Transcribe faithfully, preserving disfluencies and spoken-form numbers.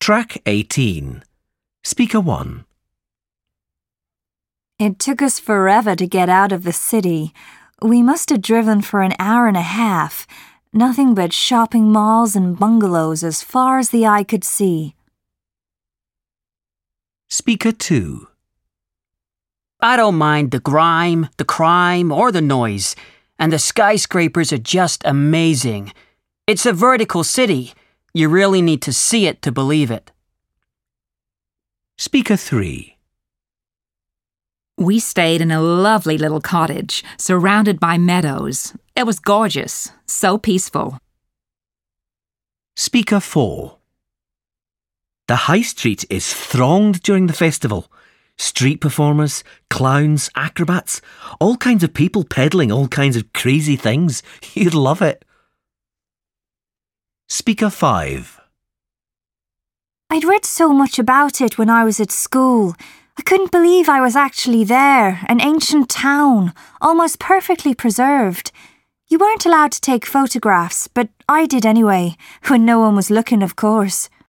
Track eighteen. Speaker one. It took us forever to get out of the city. We must have driven for an hour and a half. Nothing but shopping malls and bungalows as far as the eye could see. Speaker two. I don't mind the grime, the crime, or the noise, and the skyscrapers are just amazing. It's a vertical city. You really need to see it to believe it. Speaker three. We stayed in a lovely little cottage, surrounded by meadows. It was gorgeous, so peaceful. Speaker four. The high street is thronged during the festival. Street performers, clowns, acrobats, all kinds of people peddling all kinds of crazy things. You'd love it. Speaker five. I'd read so much about it when I was at school. I couldn't believe I was actually there, an ancient town, almost perfectly preserved. You weren't allowed to take photographs, but I did anyway, when no one was looking, of course.